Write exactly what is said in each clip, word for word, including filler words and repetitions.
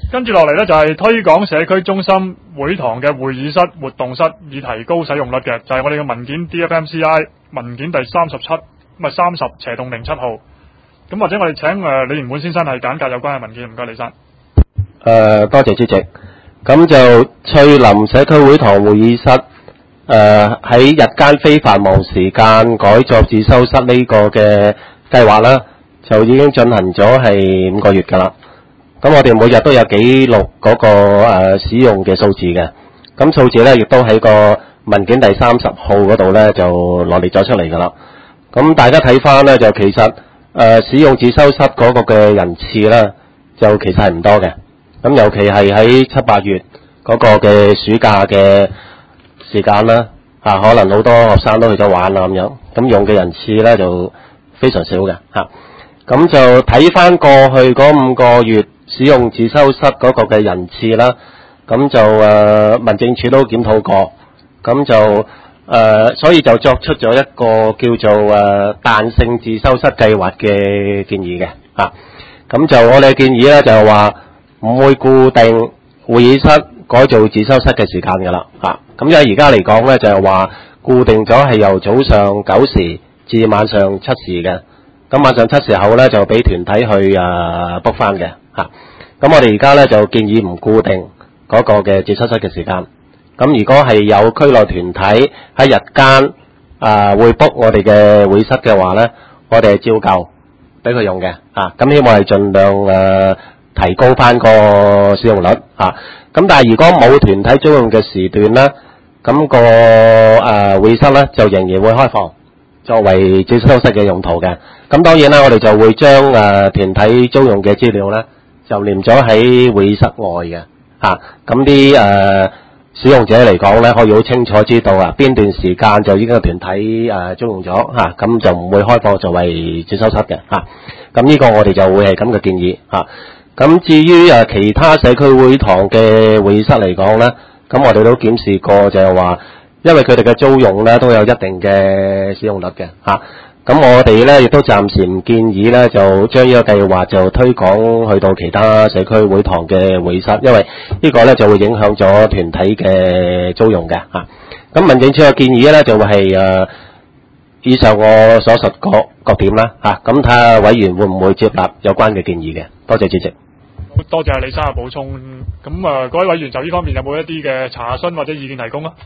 跟住落嚟呢，就係推廣社區中心會堂嘅會議室、活動室，以提高使用率嘅，就係、是、我哋嘅文件 D F M C I 文件第三十七，唔係三十斜洞零七號。咁或者我哋請誒、呃、李賢本先生係簡介有關嘅文件，唔該李生。誒、 呃，多謝主席。咁就翠林社區會堂會議室，誒、呃、喺日間非繁忙時間改作自修室呢個嘅計劃啦，就已經進行咗係五個月㗎啦。咁我哋每日都有記錄嗰、那個、呃、使用嘅數字嘅，咁數字咧亦都喺個文件第三十號嗰度咧就羅列咗出嚟㗎啦。咁大家睇翻咧就其實誒、呃、使用自修室嗰個嘅人次咧就其實係唔多嘅。咁尤其係喺七八月嗰個嘅暑假嘅時間啦，啊可能好多學生都去咗玩啦咁樣，咁用嘅人次咧就非常少嘅嚇。咁、啊、就睇翻過去嗰五個月使用自修室嗰個嘅人次啦，咁就誒、呃、民政處都檢討過，咁就誒、呃、所以就作出咗一個叫做誒彈性自修室計劃嘅建議嘅嚇。咁、啊、就我哋嘅建議咧就係話唔會固定會議室改做自修室嘅時間㗎啦嚇。咁、啊、因為而家嚟講咧就係話固定咗係由早上九時至晚上七時嘅，咁晚上七時後咧就俾團體去誒 book 翻嘅。嚇，咁、啊、我哋而家咧就建議唔固定嗰個嘅自修室嘅時間。咁如果係有區內團體喺日間啊會 book 我哋嘅會室嘅話咧，我哋係照舊俾佢用嘅。啊，咁希望係盡量誒、呃、提高翻個使用率。啊，咁但係如果冇團體租用嘅時段咧，咁、那個誒、呃、會室咧就仍然會開放作為自修室嘅用途嘅。咁當然啦，我哋就會將誒、呃、團體租用嘅資料咧，就連咗喺會議室外嘅嚇，咁啲誒使用者嚟講咧，可以好清楚知道啊邊段時間就已經個團體誒、呃、租用咗嚇，咁、啊、就唔會開放作為自修室嘅嚇。咁、啊、呢個我哋就會係咁嘅建議嚇。咁、啊、至於誒、啊、其他社區會堂嘅會議室嚟講咧，咁我哋都檢視過，就係話，因為佢哋嘅租用咧都有一定嘅使用率嘅嚇。啊咁我哋咧亦都暫時唔建議咧，就將呢個計劃就推廣去到其他社區會堂嘅會室，因為呢個咧就會影響咗團體嘅租用嘅嚇。咁、啊、民政處嘅建議咧就會係誒、呃、以上我所述各各點啦嚇，咁睇下委員會唔會接納有關嘅建議嘅。多謝主席。 多謝李生嘅補充。咁啊、呃，各位委員就呢方面有冇一啲嘅查詢或者意見提供啊？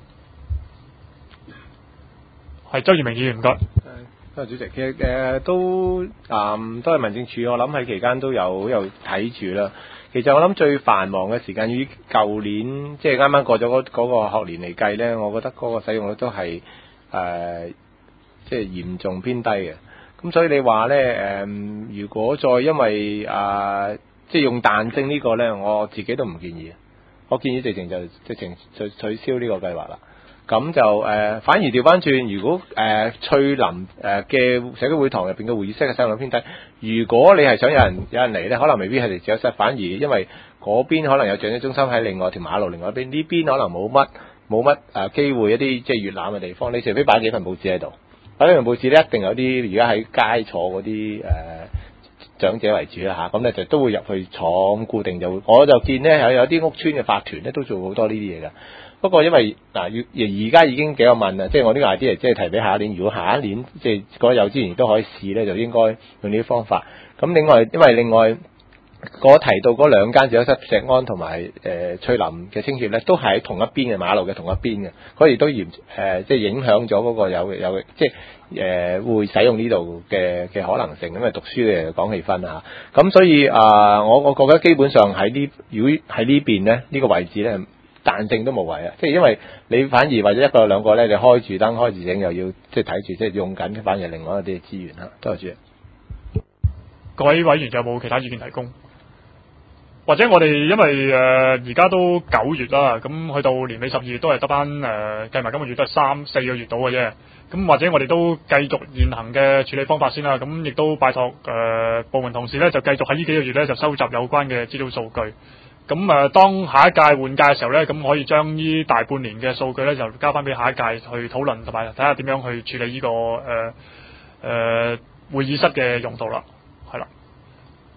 係周耀明議員唔該。 多謝主席，其實誒、呃、都啊、嗯、都係民政處，我諗喺期間都有有睇住啦。其實我諗最繁忙嘅時間於舊年，即係啱啱過咗嗰嗰個學年嚟計咧，我覺得嗰個使用率都係誒、呃、即係嚴重偏低嘅。咁所以你話咧誒，如果再因為啊、呃、即係用彈性個呢個咧，我自己都唔建議。我建議直情就直情取取消呢個計劃啦。咁就誒、呃，反而調翻轉，如果誒、呃、翠林誒嘅社區會堂入邊嘅會議室嘅使用率偏低，如果你係想有人有人嚟咧，可能未必係嚟自修室，反而因為嗰邊可能有長者中心喺另外條馬路另外一邊，呢邊可能冇乜冇乜誒機會一啲即係閲覽嘅地方，你除非擺幾份報紙喺度，擺幾份報紙咧，一定有啲而家喺街坐嗰啲誒長者為主啦嚇，咁、啊、咧就都會入去坐咁固定就會，我就見咧有有啲屋邨嘅法團咧都做好多呢啲嘢㗎。不過因為嗱，要而家已經幾個問啦，即係我呢個 idea 即係提俾下一年，如果下一年即係覺得有資源都可以試咧，就應該用呢啲方法。咁另外，因為另外我提到嗰兩間自修室石安同埋誒翠林嘅青協咧，都係喺同一邊嘅馬路嘅同一邊嘅，所以都嚴誒即係影響咗嗰個有有即係誒、呃、會使用呢度嘅嘅可能性，因為讀書嘅講氣氛啊。咁所以啊、呃，我我覺得基本上喺呢如果喺呢邊咧呢、呢個位置咧。彈性都無謂啊！即係因為你反而或者一個兩個咧，你開住燈開住影又要即係睇住，即係用緊，反而另外一啲資源啦。多謝主席。 各位委員有冇其他意見提供？或者我哋因為誒而家都九月啦，咁去到年尾十二月都係得翻誒計埋今個月都係三四個月到嘅啫。咁或者我哋都繼續現行嘅處理方法先啦。咁亦都拜託誒、呃、部門同事咧，就繼續喺呢幾個月咧就收集有關嘅資料數據。咁誒、呃，當下一屆換屆嘅時候咧，咁可以將呢大半年嘅數據咧，就交翻俾下一屆去討論，同埋睇下點樣去處理呢、這個誒誒、呃呃、會議室嘅用途啦，係啦。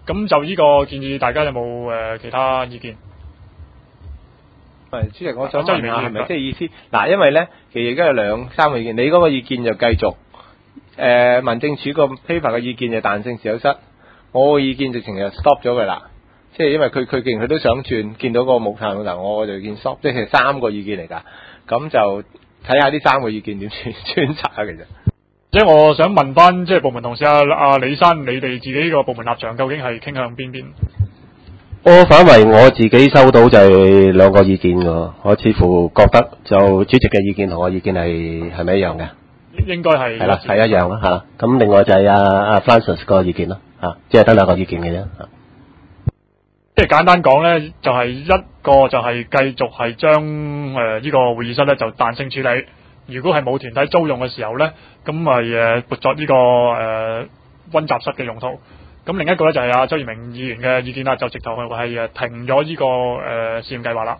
咁就呢個建議，大家有冇誒、呃、其他意見？ 係主席，我想問下係咪即係意思嗱？因為咧，其實而家有兩三個意見，你嗰個意見就繼續，誒、呃、民政處個 paper 嘅意見就彈性持有室，我個意見直情就 stop 咗佢啦。即係因為佢佢既然佢都想轉，見到個木炭老豆，我就見 stop，即係三個意見嚟㗎。咁就睇下呢三個意見點穿穿插啊，其實。 即係我想問翻，即係部門同事阿阿李生，你哋自己個部門立場究竟係傾向邊邊？ 我反為我自己收到就係兩個意見㗎，我似乎覺得就主席嘅意見同我意見係係咪一樣嘅？ 應該係係啦，係一樣啦嚇。咁另外就係阿阿 Francis 個意見咯嚇，即係得兩個意見嘅啫。 即係簡單講咧，就係、是、一個就係繼續係將誒呢個會議室咧就彈性處理。如果係冇團體租用嘅時候咧，咁咪誒撥作呢個誒溫習室嘅用途。咁另一個咧就係阿周賢明議員嘅意見啦，就直頭係誒停咗呢、這個誒、呃、試驗計劃啦。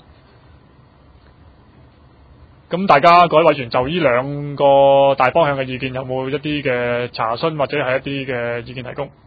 咁大家各位委員就呢兩個大方向嘅意見，有冇一啲嘅查詢或者係一啲嘅意見提供？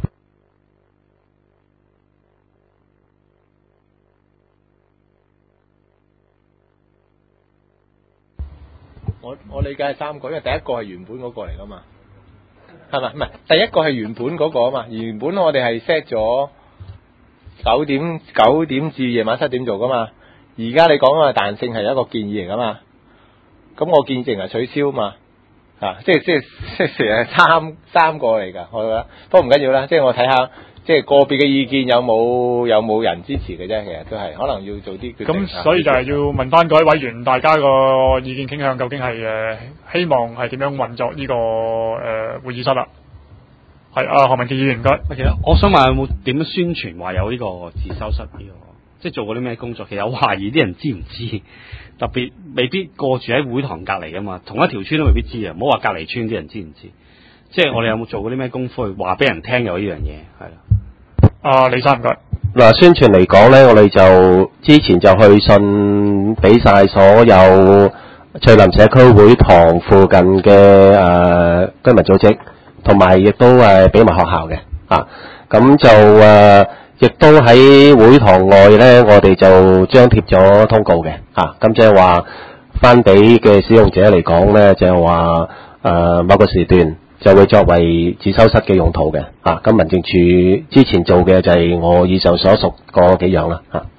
我我理解係三個，因為第一個係原本嗰個嚟噶嘛，係咪？唔係第一個係原本嗰個啊嘛，原本我哋係 set 咗九點九點至夜晚七點做噶嘛，而家你講嘅彈性係一個建議嚟噶嘛，咁我建議淨係取消嘛，啊，即係即係即係成日三三個嚟㗎，我覺得，不過唔緊要啦，即係我睇下。即係個別嘅意見有冇有冇人支持嘅啫，其實都係可能要做啲決定。 咁所以就係要問翻各位委員，大家個意見傾向究竟係誒、呃、希望係點樣運作呢、這個誒、呃、會議室啦？係啊，何文傑議員唔該。 其實我想問有冇點樣宣傳話有呢個自修室呢、這個？即係做過啲咩工作？其實我懷疑啲人知唔知？特別未必過住喺會堂隔離噶嘛，同一條村都未必知啊！唔好話隔離村啲人知唔知？即係我哋有冇做過啲咩功夫去話俾人聽有呢樣嘢？係啦。 啊，李生唔該。 嗱，宣傳嚟講咧，我哋就之前就去信俾晒所有翠林社區會堂附近嘅誒、呃、居民組織，同埋亦都誒俾埋學校嘅啊。咁就誒亦、呃、都喺會堂外咧，我哋就張貼咗通告嘅啊。咁即係話翻俾嘅使用者嚟講咧，就係話誒某個時段。就會作為自修室嘅用途嘅，啊，咁民政處之前做嘅就係我以上所述嗰幾樣啦，啊。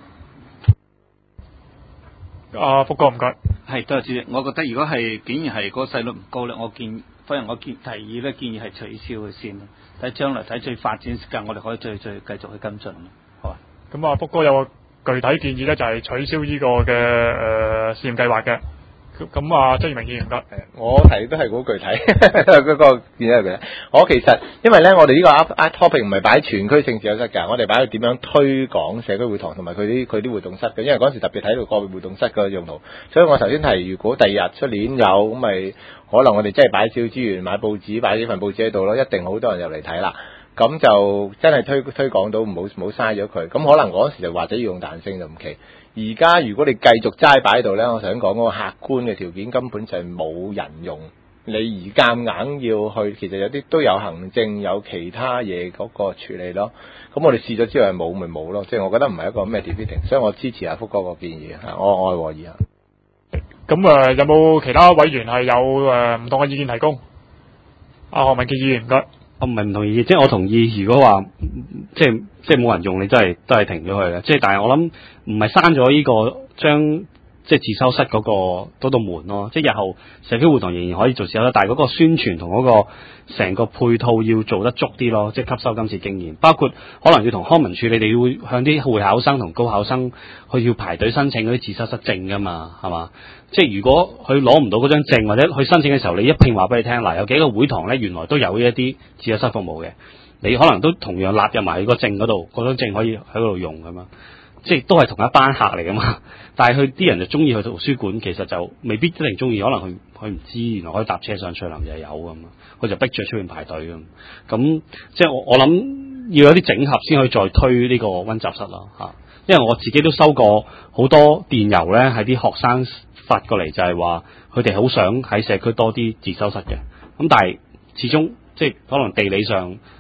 阿福哥唔該。 係多謝主席，我覺得如果係竟然係嗰個細率唔高咧，我建反而我建提議咧，建議係取消佢先，睇將來睇最發展時間，我哋可以再再繼續去跟進，好啊。 咁啊，福哥有個具體建議咧，就係、是、取消呢個嘅誒、呃、試驗計劃嘅。咁啊，周賢明議員得， 我提都係好具體嗰個建議嚟嘅。我其實因為咧，我哋呢個 art topic 唔係擺喺全區性自修室㗎，我哋擺喺點樣推廣社區會堂同埋佢啲佢啲活動室嘅。因為嗰陣時特別睇到個別活動室嘅用途，所以我頭先提，如果第二日出年有咁咪，可能我哋真係擺少資源買報紙，擺呢份報紙喺度咯，一定好多人入嚟睇啦。咁就真係推推廣到，唔好唔好嘥咗佢。咁可能嗰陣時就或者要用彈性就唔奇。而家如果你繼續齋擺喺度咧，我想講嗰個客觀嘅條件根本就係冇人用。你而夾硬要去，其實有啲都有行政有其他嘢嗰個處理咯。咁我哋試咗之後係冇咪冇咯，即係我覺得唔係一個咩 defeating，所以我支持阿福哥個建議啊，我愛和議啊。 咁誒、呃、有冇其他委員係有誒唔、呃、同嘅意見提供？阿何文傑議員唔該。 我唔係唔同意，即係我同意。如果話即係即係冇人用，你真係都係停咗佢嘅。即係但係我諗唔係刪咗呢個將即係自修室嗰、嗰個嗰道門咯。即係日後社區會堂仍然可以做自修室，但係嗰個宣傳同嗰個成個配套要做得足啲咯。即係吸收今次經驗，包括可能要同康文署，你哋會向啲會考生同高考生去要排隊申請嗰啲自修室證㗎嘛，係嘛？即係如果佢攞唔到嗰張證，或者去申請嘅時候，你一拼話俾你聽，嗱有幾個會堂咧，原來都有呢一啲自修室服務嘅，你可能都同樣納入埋喺個證嗰度，嗰張證可以喺嗰度用㗎嘛。即係都係同一班客嚟㗎嘛。但係佢啲人就中意去圖書館，其實就未必一定中意，可能佢佢唔知原來可以搭車上翠林就有咁，佢就逼住出面排隊咁。咁即係我我諗要有啲整合先可以再推呢個溫習室啦嚇。因為我自己都收過好多電郵咧，係啲學生發過嚟，就係話佢哋好想喺社區多啲自修室嘅。咁但係始終即係可能地理上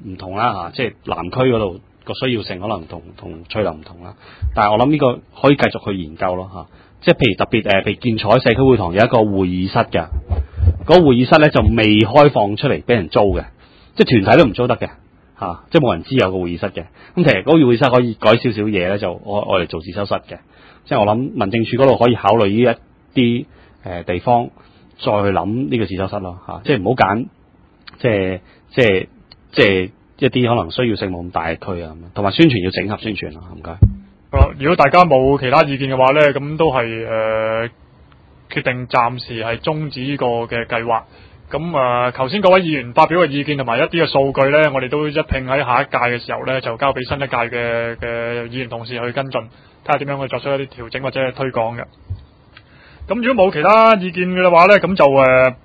唔同啦嚇，即係南區嗰度個需要性可能同同翠林唔同啦。但係我諗呢個可以繼續去研究咯嚇。即係譬如特別誒，譬如建彩社區會堂有一個會議室嘅，嗰、那個會議室咧就未開放出嚟俾人租嘅，即係團體都唔租得嘅嚇、啊，即係冇人知有個會議室嘅。咁其實嗰個會議室可以改少少嘢咧，就我我嚟做自修室嘅。即係我諗民政處嗰度可以考慮呢一啲誒、呃、地方，再去諗呢個自修室咯嚇、啊，即係唔好揀即係即係即係一啲可能需要性冇咁大嘅區啊，同埋宣傳要整合宣傳啊，唔該。 如果大家冇其他意見嘅話呢，咁都係誒、呃、決定暫時係終止呢個嘅計劃。咁啊，頭先各位議員發表嘅意見同埋一啲嘅數據呢，我哋都一併喺下一屆嘅時候呢，就交俾新一屆嘅嘅議員同事去跟進，睇下點樣去作出一啲調整或者係推廣嘅。咁如果冇其他意見嘅話呢，咁就誒、呃、